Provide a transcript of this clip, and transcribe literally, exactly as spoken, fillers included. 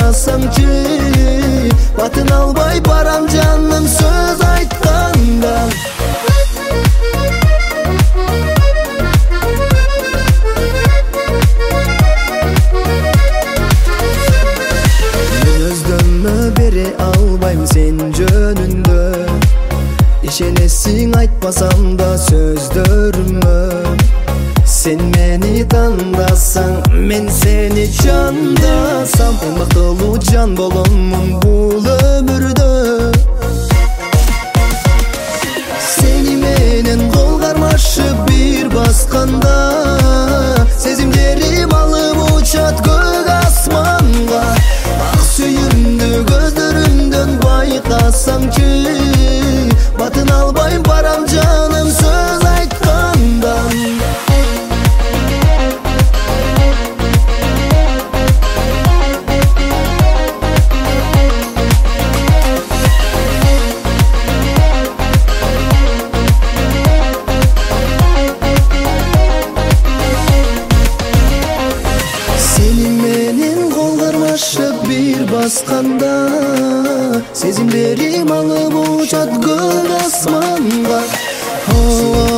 байкасаңчы, батын албай барам жаным сөз айтканда. Мен өздөмө бере албайм сен жөнүндө, ишенесиң айтпасам да сөздөрүмө. Сен мени тандасаң, мен сени жандасам, эң бактылуу жан боломун бул өмүрдө. Сени менен кол кармашып бир басканда, сезимдерим алып учат көк асманга. Ак сүйүмдү көздөрүңдөн байкасаңчы, батын албай барам жаным сөз айтканда. Bir baskanda, сезимдерим алып учат көк асманга.